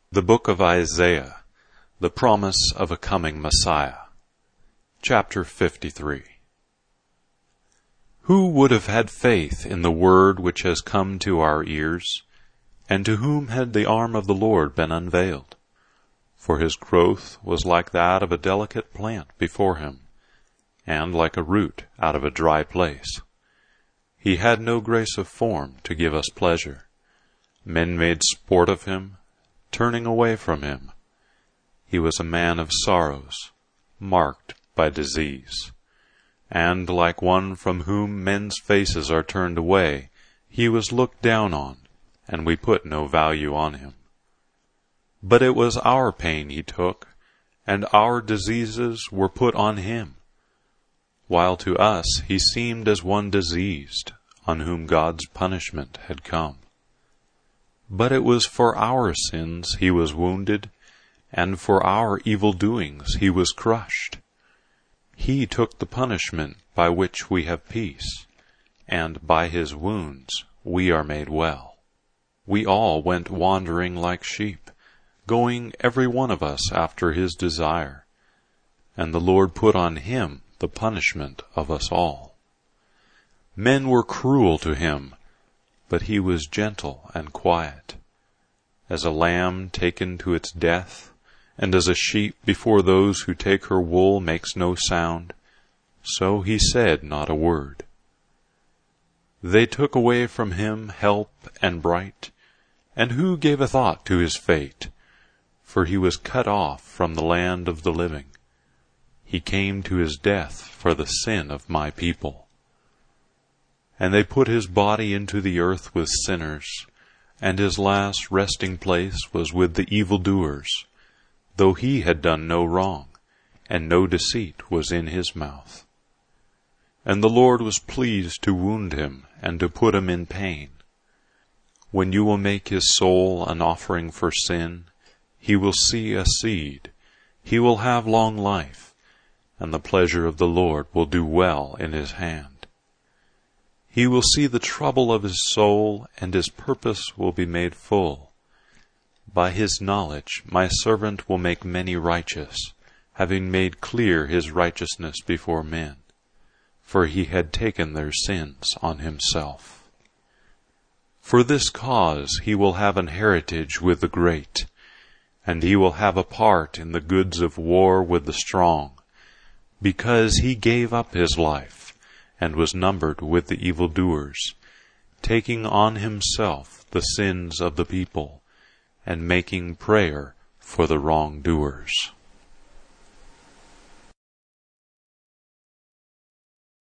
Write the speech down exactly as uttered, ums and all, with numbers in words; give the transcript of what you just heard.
The Book of Isaiah, the promise of a coming Messiah. Chapter fifty-three. Who would have had faith in the word which has come to our ears, and to whom had the arm of the Lord been unveiled? For his growth was like that of a delicate plant before him, and like a root out of a dry place. He had no grace of form to give us pleasure. Men made sport of him, turning away from him. He was a man of sorrows, marked by disease, and like one from whom men's faces are turned away, he was looked down on, and we put no value on him. But it was our pain he took, and our diseases were put on him, while to us he seemed as one diseased, on whom God's punishment had come. But it was for our sins he was wounded, and for our evil doings he was crushed. He took the punishment by which we have peace, and by his wounds we are made well. We all went wandering like sheep, going every one of us after his desire, and the Lord put on him the punishment of us all. Men were cruel to him, but he was gentle and quiet. As a lamb taken to its death, and as a sheep before those who take her wool makes no sound, so he said not a word. They took away from him help and bright, and who gave a thought to his fate? For he was cut off from the land of the living. He came to his death for the sin of my people. And they put his body into the earth with sinners, and his last resting place was with the evildoers, though he had done no wrong, and no deceit was in his mouth. And the Lord was pleased to wound him, and to put him in pain. When you will make his soul an offering for sin, he will see a seed, he will have long life, and the pleasure of the Lord will do well in his hand. He will see the trouble of his soul, and his purpose will be made full. By his knowledge my servant will make many righteous, having made clear his righteousness before men, for he had taken their sins on himself. For this cause he will have an heritage with the great, and he will have a part in the goods of war with the strong, because he gave up his life, and was numbered with the evildoers, taking on himself the sins of the people, and making prayer for the wrongdoers.